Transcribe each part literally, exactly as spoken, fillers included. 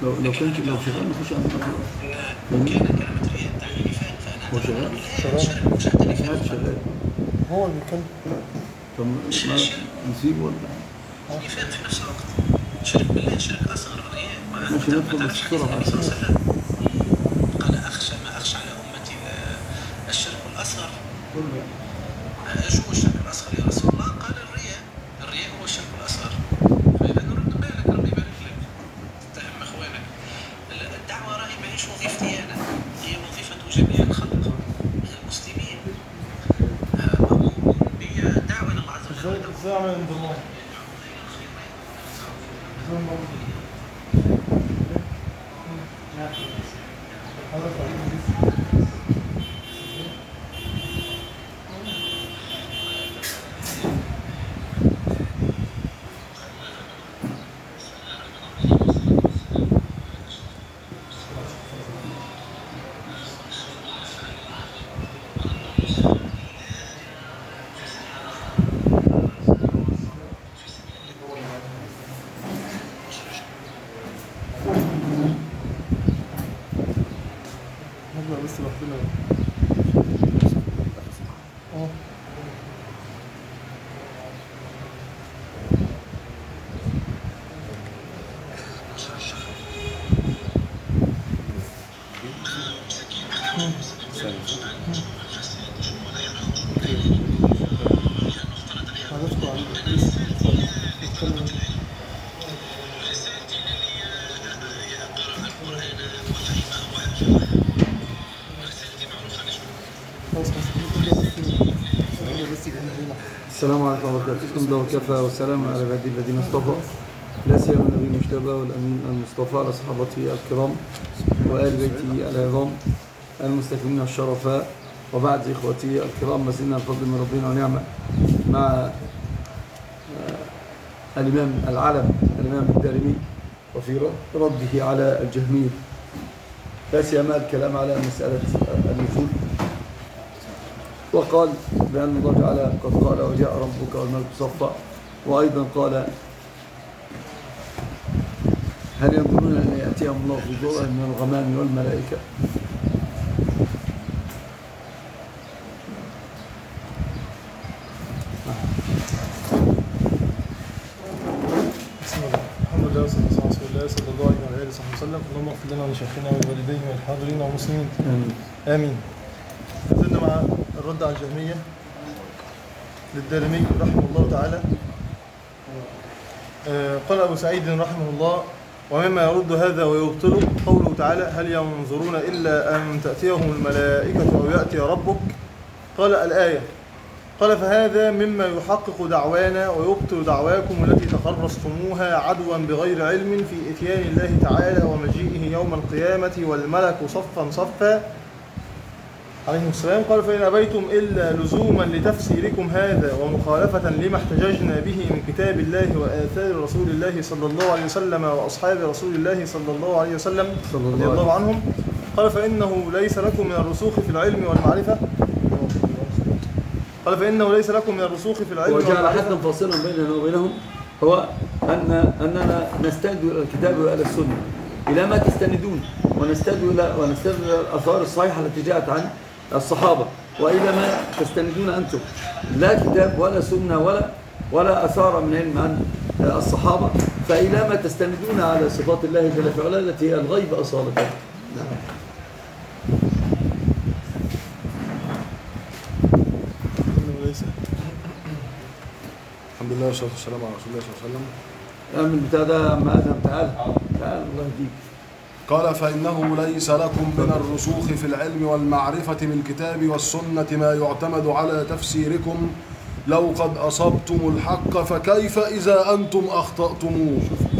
لو لو كان لو شغال نخش على كان كلمة رياء تعني نفاق، فأنا هو شغال؟ شغال مش حتى نفاق شغال هو اللي بيتكلم. طب ما نسيبه ولا نفاق في نفس الوقت، شرك بالله شرك أصغر رياء. ماشي ندخل بس بسرعة. قال أخشى ما أخشى على أمتي الشرك الأصغر. شو الشرك الأصغر يا رسول الله؟ قال الرياء، الرياء هو الشرك الأصغر. فإذا نرد بالك ربي يبارك لك تهم إخوانك. الدعوة راهي ماهيش وظيفتي أنا، هي وظيفة جميع الخلق المسلمين. مأمورون بدعوة إلى الله عز وجل. ازاي اعمل انضمام؟ بس لوحدنا. اه السلام عليكم ورحمة الله وبركاته. وكفى والسلام على عباد الذين اصطفى، لا سيما النبي المجتبى والأمين المصطفى على صحابته الكرام وآل بيته العظام المستكملين الشرفاء، وبعد إخوتي الكرام ما زلنا بفضل من ربنا ونعمة مع الإمام العلم الإمام الدارمي وفي رده على الجهمية، لا سيما الكلام على مسألة النفوذ. وقال بأن الله تعالى قد قال وجاء ربك والملك صفا، وأيضا قال هل ينظرون أن يأتيهم الله في ضوء من الغمام والملائكة. بسم الله الحمد لله والصلاة والسلام على رسول الله صلى الله عليه وآله وسلم. اللهم اغفر لنا ولشيخنا ولوالدينا والحاضرين والمسلمين آمين. نزلنا مع الرد على الجهمية للدارمي رحمه الله تعالى. قال أبو سعيد رحمه الله: ومما يرد هذا ويبطله قوله تعالى: هل ينظرون إلا أن تأتيهم الملائكة أو يأتي ربك. قال الآية. قال: فهذا مما يحقق دعوانا ويبطل دعواكم التي تخرصتموها عدوا بغير علم في إتيان الله تعالى ومجيئه يوم القيامة والملك صفا صفا عليه السلام. قال: فإن أبيتم إلا لزوما لتفسيركم هذا ومخالفة لما احتججنا به من كتاب الله وآثار رسول الله صلى الله عليه وسلم وأصحاب رسول الله صلى الله عليه وسلم رضي الله عنهم. قال: فإنه ليس لكم من الرسوخ في العلم والمعرفة قال فإنه ليس لكم من الرسوخ في العلم والمعرفة. وجعل حدا فاصلا بيننا وبينهم هو أن أننا نستند إلى الكتاب وإلى السنة، إلى ما تستندون، ونستند إلى ونستند إلى الآثار الصحيحة التي جاءت عن الصحابة، وإلى ما تستندون أنتم، لا كتاب ولا سنة ولا ولا أثار من علم عن الصحابة، فإلى ما تستندون على صفات الله جل في علاه التي هي الغيب أصالة. نعم. الحمد لله والصلاة والسلام على رسول الله صلى الله عليه وسلم. أعمل بتاع ده أما آدم، تعال تعال الله يهديك. قال: فإنه ليس لكم من الرسوخ في العلم والمعرفة من الكتاب والسنة ما يعتمد على تفسيركم، لو قد أصبتم الحق فكيف إذا أنتم أخطأتموه.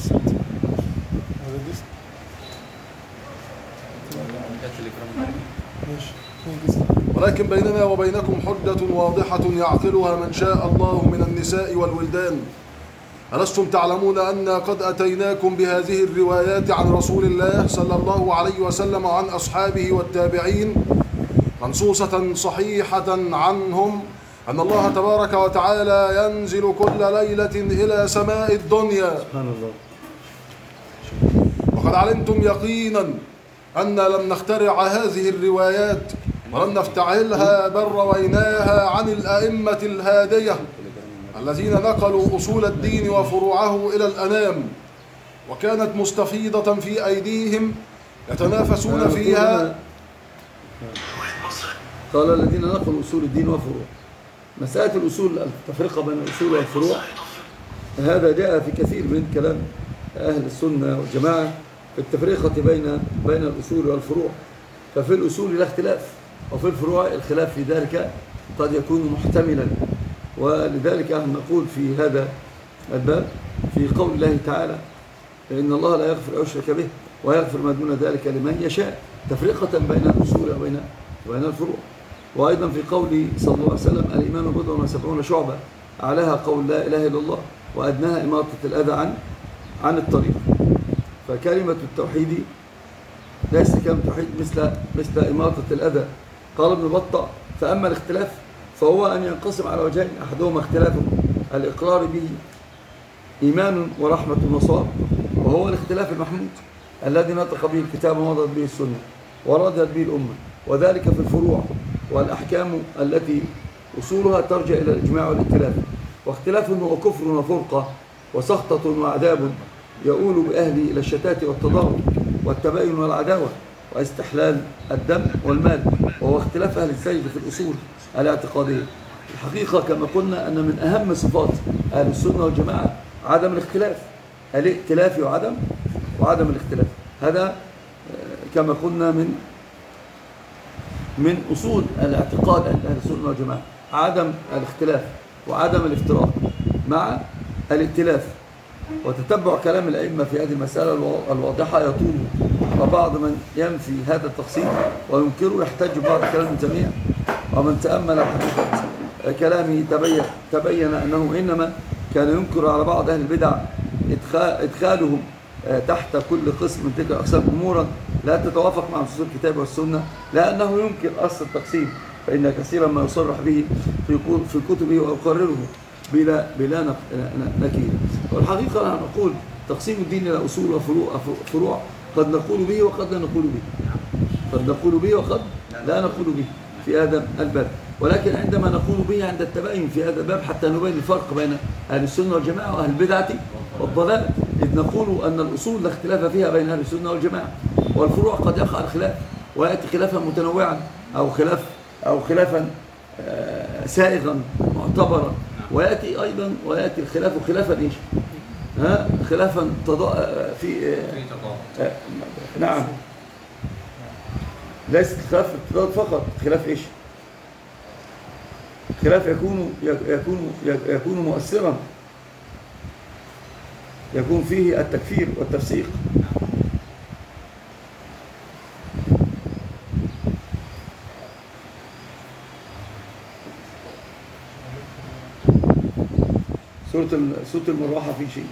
ولكن بيننا وبينكم حجة واضحة يعقلها من شاء الله من النساء والولدان. ألستم تعلمون أن قد أتيناكم بهذه الروايات عن رسول الله صلى الله عليه وسلم وعن أصحابه والتابعين منصوصة صحيحة عنهم أن الله تبارك وتعالى ينزل كل ليلة إلى سماء الدنيا، سبحان الله، وقد علمتم يقينا أن لم نخترع هذه الروايات ولم نفتعلها بل رويناها عن الأئمة الهادية الذين نقلوا أصول الدين وفروعه إلى الأنام، وكانت مستفيضة في أيديهم يتنافسون فيها. قال الذين نقلوا أصول الدين وفروع. مسألة الأصول، التفرقة بين الأصول والفروع، هذا جاء في كثير من كلام أهل السنة والجماعة في التفرقة بين بين الأصول والفروع. ففي الأصول لا اختلاف، وفي الفروع الخلاف في ذلك قد يكون محتملا. ولذلك نقول في هذا الباب في قول الله تعالى: إن الله لا يغفر أن يشرك به ويغفر ما دون ذلك لمن يشاء، تفرقة بين الأصول وبين وبين الفروع. وأيضا في قوله صلى الله عليه وسلم: الإيمان بضع وسبعون شعبة، أعلاها قول لا إله إلا الله وأدناها إماطة الأذى عن عن الطريق. فكلمة التوحيد ليس كلمة التوحيد مثل مثل إماطة الأذى. قال ابن بطة: فأما الاختلاف فهو أن ينقسم على وجهين، أحدهما اختلاف الإقرار به إيمان ورحمة وصواب، وهو الاختلاف المحمود الذي نطق به الكتاب ومضت به السنة ورادت به الأمة، وذلك في الفروع والأحكام التي أصولها ترجع إلى الإجماع والائتلاف. واختلاف وكفر وفرقة وسخطة وعذاب يؤول بأهله إلى الشتات والتضارب والتباين والعداوة واستحلال الدم والمال، وهو اختلاف أهل الزيغ في الأصول الاعتقادية. الحقيقة كما قلنا أن من أهم صفات أهل السنة والجماعة عدم الاختلاف، الائتلاف وعدم وعدم الاختلاف. هذا كما قلنا من من أصول الاعتقاد عند أهل السنة والجماعة، عدم الاختلاف وعدم الافتراق مع الائتلاف. وتتبع كلام الأئمة في هذه المسألة الواضحة يطول، وبعض من ينفي هذا التقسيم وينكره يحتج بعض كلام ابن تيمية، ومن تأمل حقيقة كلامه تبين, تبين أنه إنما كان ينكر على بعض أهل البدع إدخالهم تحت كل قسم من تلك الأقسام أمورا لا تتوافق مع نصوص الكتاب والسنة، لأنه ينكر أصل التقسيم، فإن كثيرا ما يصرح به في كتبه ويقرره بلا بلا نكير. والحقيقة نحن نقول تقسيم الدين إلى أصول وفروع قد نقول به وقد لا نقول به، قد نقول به وقد لا نقول به في هذا الباب. ولكن عندما نقول به عند التباين في هذا الباب حتى نبين الفرق بين أهل السنة والجماعة وأهل البدعة والضلال، إذ نقول أن الأصول لا اختلاف فيها بين أهل السنة والجماعة، والفروع قد يقع الخلاف ويأتي خلافا متنوعا أو خلاف أو خلافا سائغا معتبرا، ويأتي أيضا ويأتي الخلاف خلافا إيش؟ ها خلافا تضاء في آه نعم، ليس خلاف التضاد فقط، خلاف إيش؟ خلاف يكون يكون يكون مؤثرا، يكون فيه التكفير والتفسيق. سورة سورة المروحة في شيء.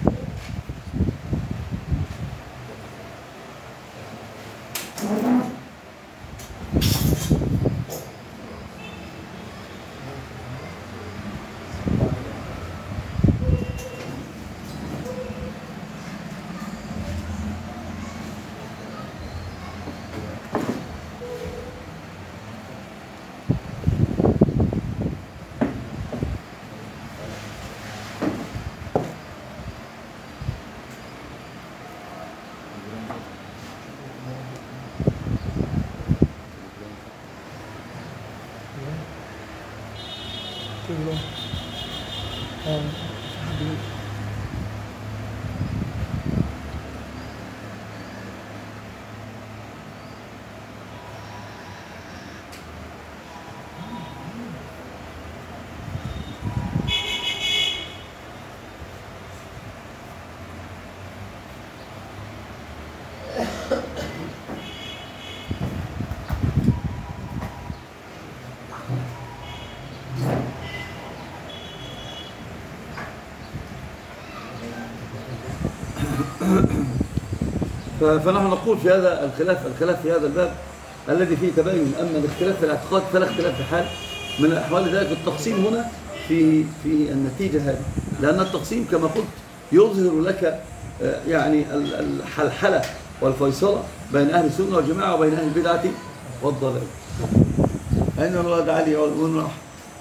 فنحن نقول في هذا الخلاف الخلاف في هذا الباب الذي فيه تباين. أما الاختلاف في الاعتقاد فلا اختلاف في حال من الأحوال. ذلك التقسيم هنا في في النتيجة هذه، لأن التقسيم كما قلت يظهر لك يعني الحلحلة والفيصلة بين أهل السنة والجماعة وبين أهل البدعة والضلال. أين الولد علي وين راح؟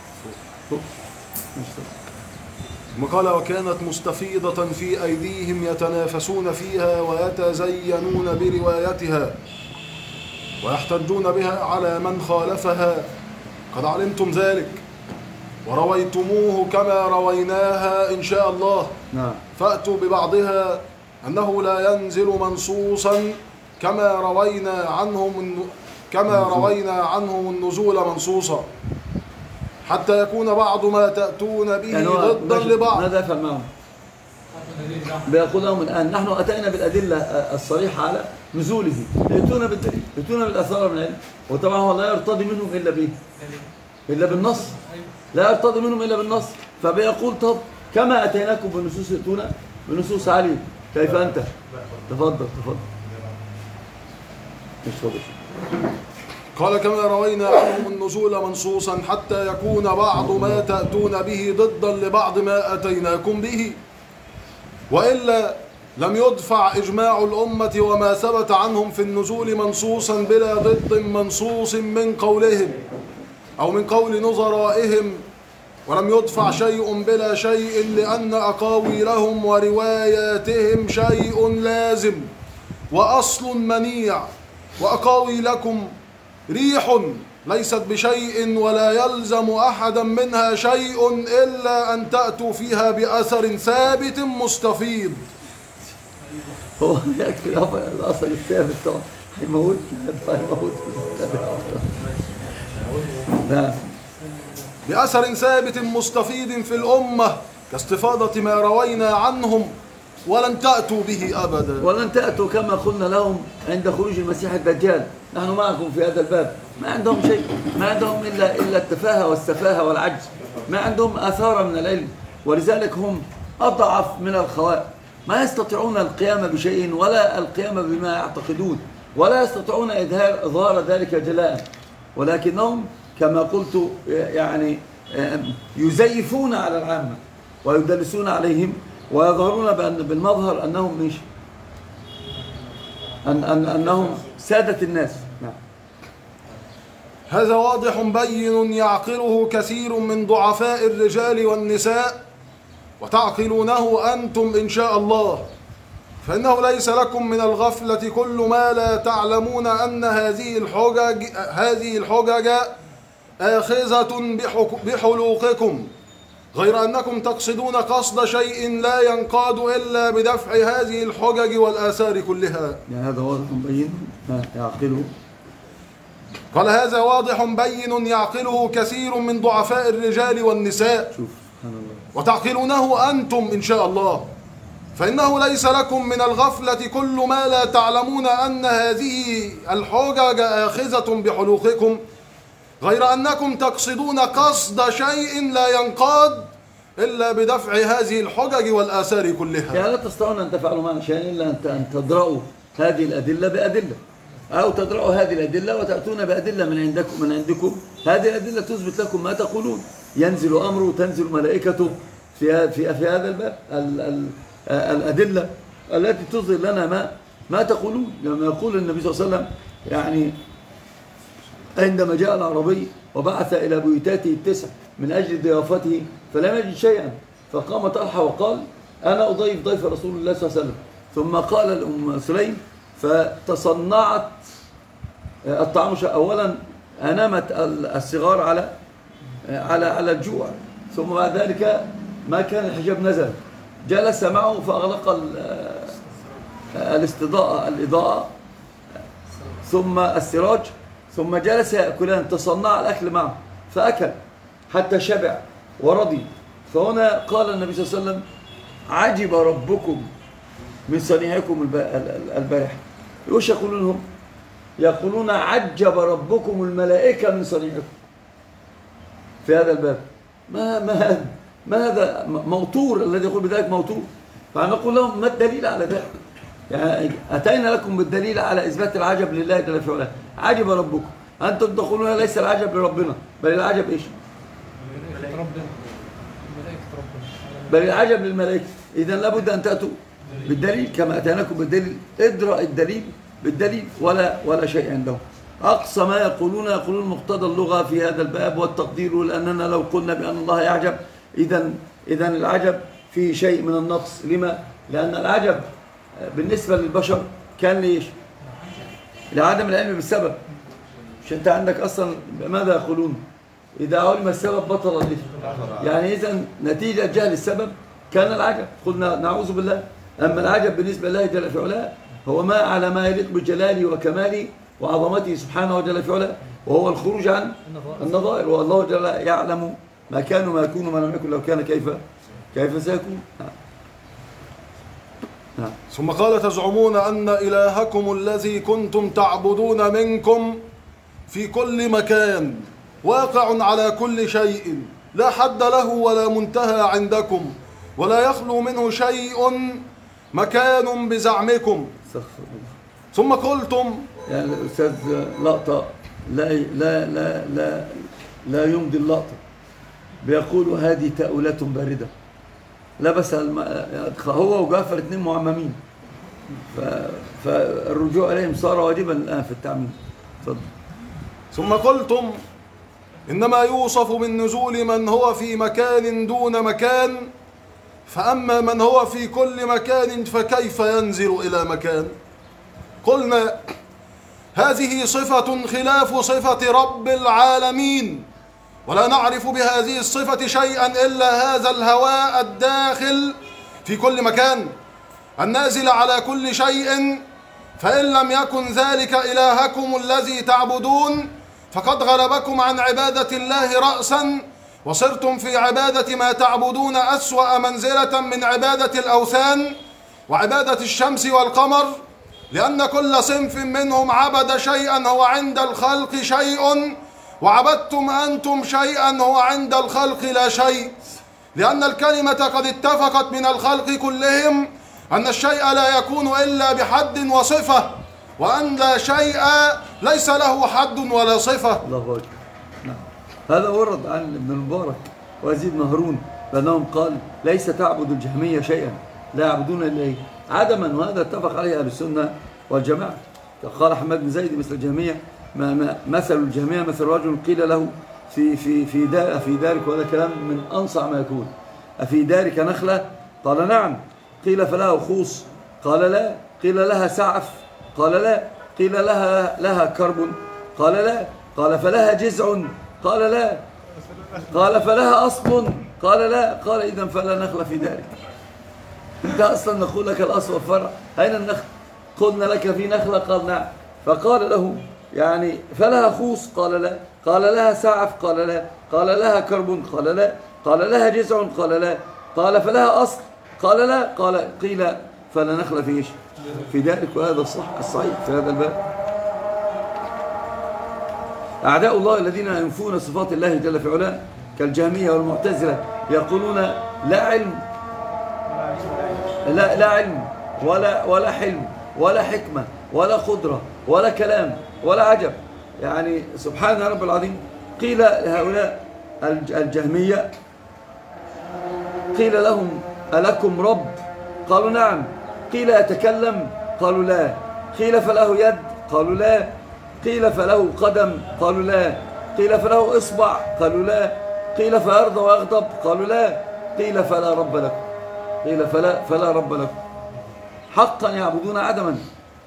ثم قال وكانت مستفيضة في أيديهم يتنافسون فيها ويتزينون بروايتها ويحتجون بها على من خالفها، قد علمتم ذلك ورويتموه كما رويناها إن شاء الله. نعم. فأتوا ببعضها أنه لا ينزل منصوصا كما روينا عنهم كما روينا عنهم النزول منصوصا، حتى يكون بعض ما تأتون به يعني ضدا لبعض. ماذا يفعل معهم؟ بيقول لهم الآن نحن أتينا بالأدلة الصريحة على نزوله، يأتون بالدليل، يأتون بالأثار من العلم، وطبعا هو لا يرتضي منهم إلا به إلا بالنص، لا يرتضي منهم إلا بالنص. فبيقول طب كما أتيناكم بالنصوص يأتون بنصوص عليه، كيف أنت؟ تفضل تفضل. مش تفضل. قال كما روينا عنهم النزول منصوصا حتى يكون بعض ما تأتون به ضدا لبعض ما أتيناكم به، وإلا لم يدفع إجماع الأمة وما ثبت عنهم في النزول منصوصا بلا ضد منصوص من قولهم أو من قول نظرائهم، ولم يدفع شيء بلا شيء، لأن أقاويلهم ورواياتهم شيء لازم وأصل منيع، وأقاويلكم ريح ليست بشيء ولا يلزم أحدا منها شيء إلا أن تأتوا فيها بأثر ثابت مستفيض. هو يكفي الأثر الثابت طبعا هيموتنا هيموتنا. بأثر ثابت مستفيض في الأمة كاستفاضة ما روينا عنهم، ولن تأتوا به أبدا. ولن تأتوا كما قلنا لهم عند خروج المسيح الدجال، نحن معكم في هذا الباب. ما عندهم شيء، ما عندهم إلا إلا التفاهة والسفاهة والعجز، ما عندهم آثار من العلم، ولذلك هم أضعف من الخوارج، ما يستطيعون القيام بشيء ولا القيام بما يعتقدون، ولا يستطيعون إظهار إظهار ذلك جلاء، ولكنهم كما قلت يعني يزيفون على العامة ويدلسون عليهم ويظهرون بأن بالمظهر أنهم مش أن أن أنهم سادة الناس. نعم. هذا واضح بين يعقله كثير من ضعفاء الرجال والنساء، وتعقلونه أنتم إن شاء الله، فإنه ليس لكم من الغفلة كل ما لا تعلمون أن هذه الحجج هذه الحجج آخذة بحلوقكم، غير أنكم تقصدون قصد شيء لا ينقاد إلا بدفع هذه الحجج والآثار كلها. يعني هذا واضح بين يعقله. قال هذا واضح بين يعقله كثير من ضعفاء الرجال والنساء، شوف سبحان الله، وتعقلونه أنتم إن شاء الله، فإنه ليس لكم من الغفلة كل ما لا تعلمون أن هذه الحجج آخذة بحلوقكم، غير أنكم تقصدون قصد شيء لا ينقاد إلا بدفع هذه الحجج والآثار كلها. يعني لا تستطيعون أن تفعلوا معنا شيئا إلا أن تدرأوا هذه الأدلة بأدلة، أو تدرأوا هذه الأدلة وتأتون بأدلة من عندكم من عندكم هذه الأدلة تثبت لكم ما تقولون. ينزل أمره تنزل ملائكته في في في هذا الباب، ال ال الأدلة التي تظهر لنا ما ما تقولون. لما يقول النبي صلى الله عليه وسلم يعني عندما جاء العربي وبعث إلى بيوتاته التسع من أجل ضيافته فلم يجد شيئا، فقام طلحة وقال أنا أضيف ضيف رسول الله صلى الله عليه وسلم. ثم قال لأم سليم فتصنعت الطعام. أولا أنامت الصغار على على على الجوع، ثم بعد ذلك ما كان الحجاب نزل، جلس معه فأغلق الاستضاءة الإضاءة ثم السراج، ثم جلس يأكلان، تصنع الأكل معه فأكل حتى شبع ورضي. فهنا قال النبي صلى الله عليه وسلم عجب ربكم من صنيعكم البارحة. وش يقولون هم؟ يقولون عجب ربكم الملائكة من صنيعكم في هذا الباب. ما ما هذا ما هذا موتور الذي يقول بذلك موتور. فنقول لهم ما الدليل على ذلك؟ يعني أتينا لكم بالدليل على إثبات العجب لله جل في علاه. عجب ربكم، أنتم تقولون ليس العجب لربنا، بل العجب إيش؟ ملائكة ربنا، ملائكة ربنا، بل العجب للملائكة. إذن لابد أن تأتوا بالدليل كما أتيناكم بالدليل، ادرأ الدليل بالدليل ولا ولا شيء عندهم. أقصى ما يقولون يقولون مقتضى اللغة في هذا الباب والتقدير، لأننا لو قلنا بأن الله يعجب إذا إذا العجب فيه شيء من النقص. لما؟ لأن العجب بالنسبة للبشر كان ليش؟ لعدم العلم بالسبب. مش أنت عندك أصلا ماذا يقولون؟ إذا علم السبب بطل الإثم. يعني إذا نتيجة جهل السبب كان العجب، قلنا نعوذ بالله. أما العجب بالنسبة لله جل في علاه هو ما على ما يليق بجلاله وكماله وعظمته سبحانه وجل في علاه، وهو الخروج عن النظائر، والله جل يعلم ما كان وما يكون وما لم يكن لو كان كيف كيف سيكون. نعم. ثم قال تزعمون أن إلهكم الذي كنتم تعبدون منكم في كل مكان واقع على كل شيء لا حد له ولا منتهى عندكم ولا يخلو منه شيء مكان بزعمكم. ثم قلتم، يعني الأستاذ لقطة لا لا لا لا لا يمضي اللقطة، بيقول هذه تأويلات باردة. لبس الم... هو وجعفر اثنين معممين، ف... فالرجوع إليهم صار واجبا الآن في التعميم. تفضل. ثم قلتم إنما يوصف بالنزول من هو في مكان دون مكان، فأما من هو في كل مكان فكيف ينزل إلى مكان؟ قلنا هذه صفة خلاف صفة رب العالمين، ولا نعرف بهذه الصفة شيئا إلا هذا الهواء الداخل في كل مكان النازل على كل شيء. فإن لم يكن ذلك إلهكم الذي تعبدون فقد غلبكم عن عبادة الله رأسا، وصرتم في عبادة ما تعبدون أسوأ منزلة من عبادة الأوثان وعبادة الشمس والقمر، لأن كل صنف منهم عبد شيئا هو عند الخلق شيء، وعبدتم أنتم شيئا هو عند الخلق لا شيء، لأن الكلمة قد اتفقت من الخلق كلهم أن الشيء لا يكون إلا بحد وصفة، وأن لا شيء ليس له حد ولا صفة. الله أكبر. نعم. هذا ورد عن ابن المبارك ويزيد بن هارون بأنهم قال ليس تعبد الجهمية شيئا، لا يعبدون إلا إيه؟ عدما، وهذا اتفق عليه أهل السنة والجماعة. قال حماد بن زيد مثل الجهمية، مثل الجهمية مثل رجل قيل له في في في دار في دارك، وهذا كلام من أنصع ما يكون، أفي دارك نخلة؟ قال نعم. قيل فلها خوص؟ قال لا. قيل لها سعف؟ قال لا. قيل لها لها كرب؟ قال لا. قال فلها جذع؟ قال لا. قال فلها أصل؟ قال لا. قال إذن فلا نخل في دارك. أنت أصلا نقول لك الأصل والفرع، أين النخل؟ قلنا لك في نخلة؟ قال نعم. فقال له يعني فلها خوص؟ قال لا. قال لها سعف؟ قال لا. قال لها كرب؟ قال لا. قال لها جذع؟ قال لا. قال فلها أصل؟ قال لا. قال قيل فلا نخل في إيش؟ في ذلك. وهذا الصح الصحيح في هذا الباب. أعداء الله الذين ينفون صفات الله جل في علاه كالجهمية والمعتزلة يقولون لا علم، لا لا علم ولا ولا حلم ولا حكمة ولا قدرة ولا كلام ولا عجب. يعني سبحان رب العظيم. قيل لهؤلاء الجهمية، قيل لهم ألكم رب؟ قالوا نعم. قيل يتكلم؟ قالوا لا. قيل فله يد؟ قالوا لا. قيل فله قدم؟ قالوا لا. قيل فله إصبع؟ قالوا لا. قيل فيرضى ويغضب؟ قالوا لا. قيل فلا رب لكم. قيل فلا فلا رب لكم. حقا يعبدون عدما.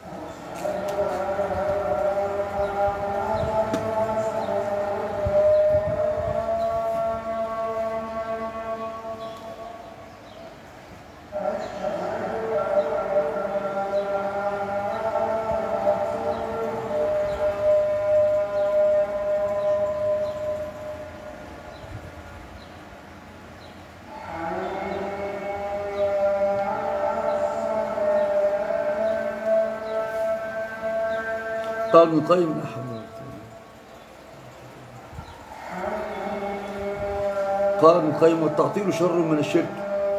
قال ابن القيم قال ابن القيم والتعطيل شر من الشرك،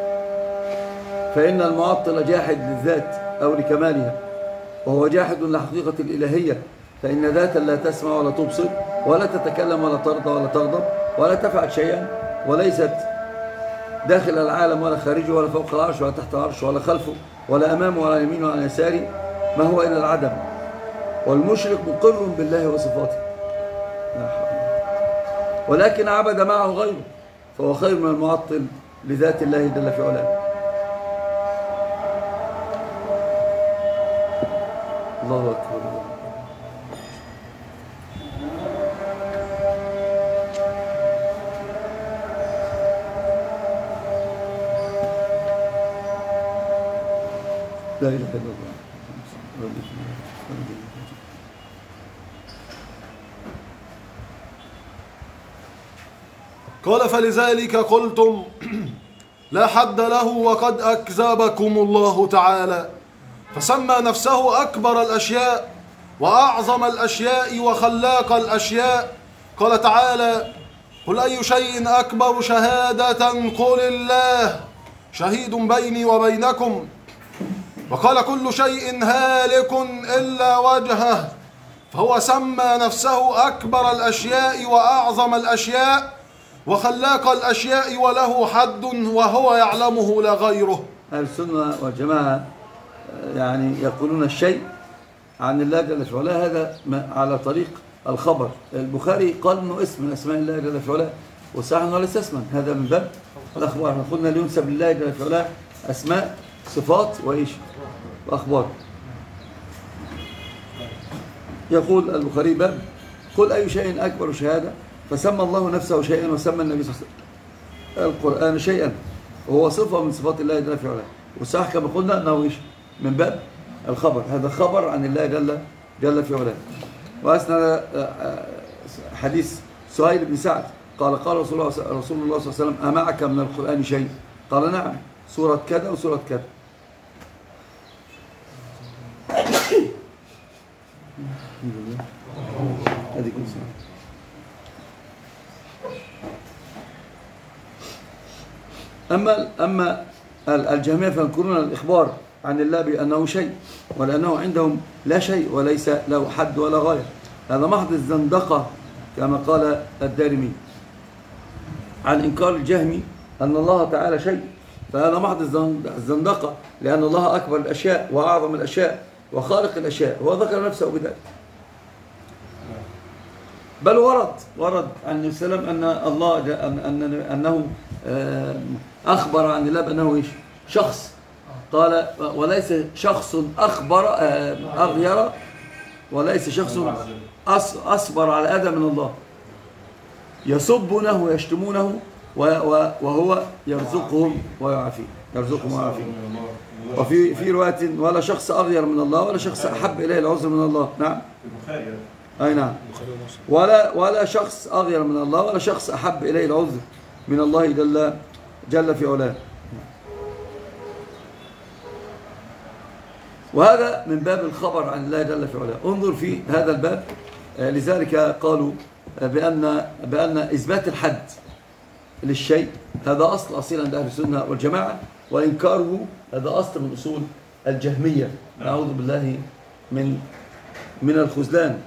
فإن المعطل جاحد للذات أو لكمالها، وهو جاحد لحقيقة الإلهية، فإن ذاتا لا تسمع ولا تبصر ولا تتكلم ولا ترضى ولا تغضب ولا تفعل شيئا، وليست داخل العالم ولا خارجه ولا فوق العرش ولا تحت العرش ولا خلفه ولا أمامه ولا يمينه ولا يساره، ما هو إلا العدم. والمشرك مقر بالله وصفاته ولكن عبد معه غيره، فهو خير من المعطل لذات الله جل في علاه. الله أكبر. لا إله إلا الله. قال فلذلك قلتم لا حد له وقد أكذبكم الله تعالى، فسمى نفسه أكبر الأشياء وأعظم الأشياء وخلاق الأشياء. قال تعالى قل أي شيء أكبر شهادة قل الله شهيد بيني وبينكم. وقال كل شيء هالك إلا وجهه، فهو سمى نفسه أكبر الأشياء وأعظم الأشياء وخلاق الأشياء وله حد وهو يعلمه لا غيره. أهل السنة والجماعة يعني يقولون الشيء عن الله جل في علاه هذا على طريق الخبر. البخاري قال انه اسم من اسماء الله جل في علاه، وصحيح انه ليس اسما، هذا من باب الاخبار. احنا قلنا لينسب لله جل في علاه اسماء صفات وايش واخبار. يقول البخاري باب قل اي شيء اكبر شهاده، فسمى الله نفسه شيئا وسمى النبي صلى الله عليه وسلم القران شيئا، وهو صفه من صفات الله جل في علاه. وصحيح كما قلنا انه ايش من باب الخبر، هذا خبر عن الله جل جل في علاه. وأسند حديث سهيل بن سعد قال قال رسول الله صلى الله عليه وسلم أمعك من القرآن شيء؟ قال نعم، سورة كذا وسورة كذا. أما أما الجهمية فينكرون الإخبار عن الله بأنه شيء، ولأنه عندهم لا شيء وليس له حد ولا غاية. هذا محض الزندقة كما قال الدارمي عن إنكار الجهمي أن الله تعالى شيء، فهذا محض الزندقة، لأن الله أكبر الأشياء وأعظم الأشياء وخالق الأشياء، هو ذكر نفسه بذلك. بل ورد ورد عن النبي صلى الله عليه وسلم أن الله أن أنه أخبر عن الله بأنه إيش شخص، قال وليس شخص أخبر أغير وليس شخص أصبر على أذى من الله، يسبونه ويشتمونه وهو يرزقهم ويعافيه يرزقهم ويعافيهم. وفي في رواية ولا شخص أغير من الله ولا شخص أحب إليه العذر من الله. نعم أي نعم، ولا ولا شخص أغير من الله ولا شخص أحب إليه العذر من الله جل جل في علاه. وهذا من باب الخبر عن الله جل في علاه. انظر في هذا الباب، لذلك قالوا بأن بأن إثبات الحد للشيء هذا أصل أصيل عند أهل السنة والجماعة، وإنكاره هذا أصل من أصول الجهمية. نعوذ بالله من من الخذلان.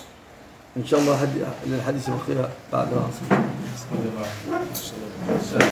إن شاء الله للحديث بقية بعد العصر.